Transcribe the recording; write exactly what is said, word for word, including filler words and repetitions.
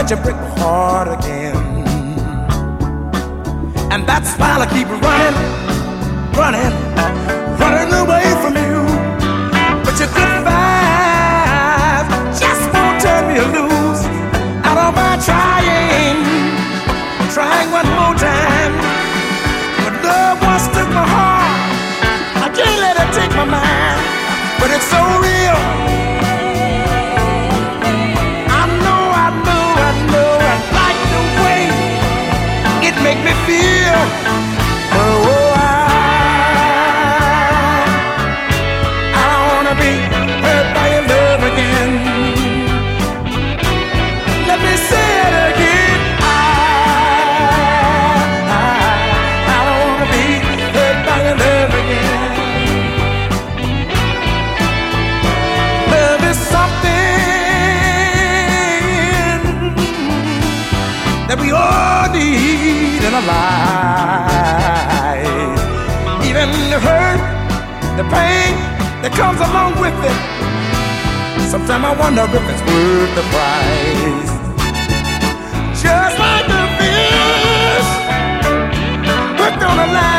you break my heart again. And that's why I keep running, running, running away from you. But your good vibes just won't turn me loose. I don't mind trying, trying one more time. But love once took my heart, I can't let it take my mind. But it's so real. I know, I know, I know, I like the way it make me feel. Oh, I, I don't wanna be hurt by your love again. Let me say it again. I, I, I don't wanna be hurt by your love again. Love is something that we all need in our lives. Even the hurt, the pain that comes along with it. Sometimes I wonder if it's worth the price. Just like the fish hooked on a line.